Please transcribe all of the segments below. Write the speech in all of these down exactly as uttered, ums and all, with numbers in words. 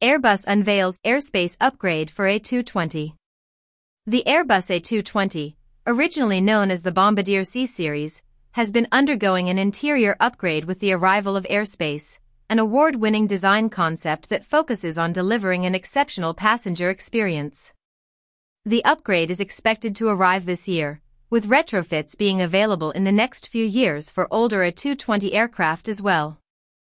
Airbus unveils airspace upgrade for A two twenty. The Airbus A two twenty, originally known as the Bombardier C Series, has been undergoing an interior upgrade with the arrival of Airspace, an award-winning design concept that focuses on delivering an exceptional passenger experience. The upgrade is expected to arrive this year, with retrofits being available in the next few years for older A two twenty aircraft as well.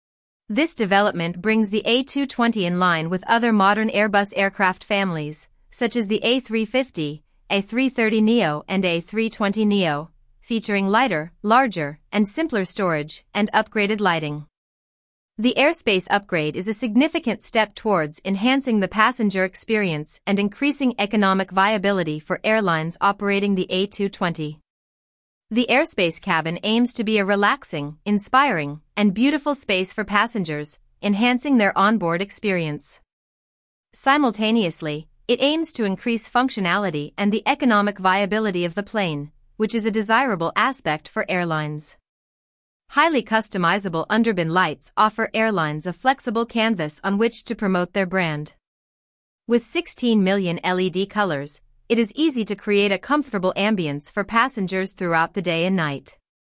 This development brings the A two twenty in line with other modern Airbus aircraft families, such as the A three fifty, A three thirty neo and A three twenty neo, featuring lighter, larger, and simpler storage and upgraded lighting. The airspace upgrade is a significant step towards enhancing the passenger experience and increasing economic viability for airlines operating the A two twenty. The airspace cabin aims to be a relaxing, inspiring, and beautiful space for passengers, enhancing their onboard experience. Simultaneously, it aims to increase functionality and the economic viability of the plane, which is a desirable aspect for airlines. Highly customizable underbin lights offer airlines a flexible canvas on which to promote their brand. With sixteen million L E D colors, it is easy to create a comfortable ambience for passengers throughout the day and night.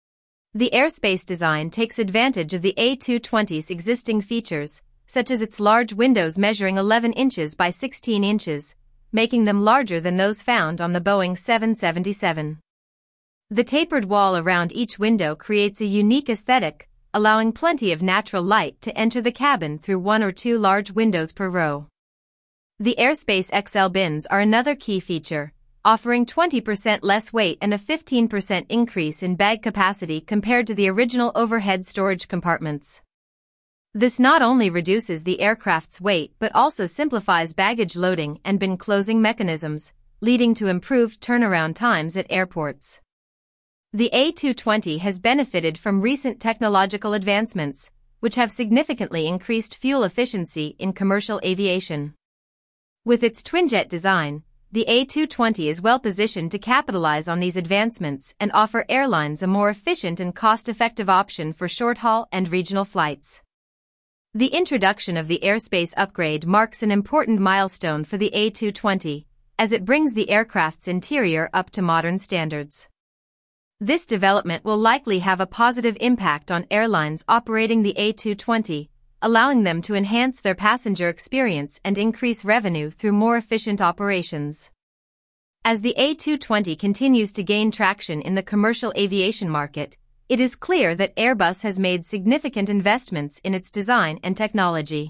The airspace design takes advantage of the A two twenty's existing features, such as its large windows measuring eleven inches by sixteen inches, making them larger than those found on the Boeing seven seventy-seven. The tapered wall around each window creates a unique aesthetic, allowing plenty of natural light to enter the cabin through one or two large windows per row. The Airspace X L bins are another key feature, offering twenty percent less weight and a fifteen percent increase in bag capacity compared to the original overhead storage compartments. This not only reduces the aircraft's weight but also simplifies baggage loading and bin closing mechanisms, leading to improved turnaround times at airports. The A two twenty has benefited from recent technological advancements, which have significantly increased fuel efficiency in commercial aviation. With its twinjet design, the A two twenty is well positioned to capitalize on these advancements and offer airlines a more efficient and cost-effective option for short-haul and regional flights. The introduction of the airspace upgrade marks an important milestone for the A two twenty, as it brings the aircraft's interior up to modern standards. This development will likely have a positive impact on airlines operating the A two twenty, allowing them to enhance their passenger experience and increase revenue through more efficient operations. As the A two twenty continues to gain traction in the commercial aviation market, it is clear that Airbus has made significant investments in its design and technology.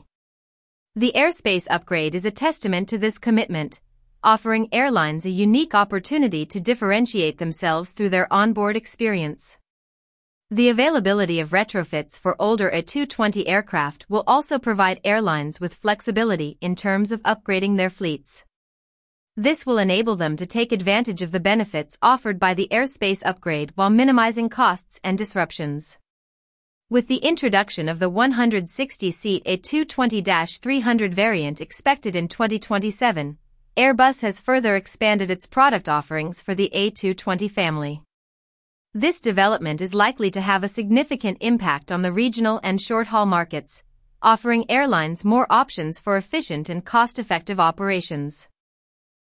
The airspace upgrade is a testament to this commitment, offering airlines a unique opportunity to differentiate themselves through their onboard experience. The availability of retrofits for older A two twenty aircraft will also provide airlines with flexibility in terms of upgrading their fleets. This will enable them to take advantage of the benefits offered by the airspace upgrade while minimizing costs and disruptions. With the introduction of the one hundred sixty seat A two twenty dash three hundred variant expected in twenty twenty-seven, Airbus has further expanded its product offerings for the A two twenty family. This development is likely to have a significant impact on the regional and short-haul markets, offering airlines more options for efficient and cost-effective operations.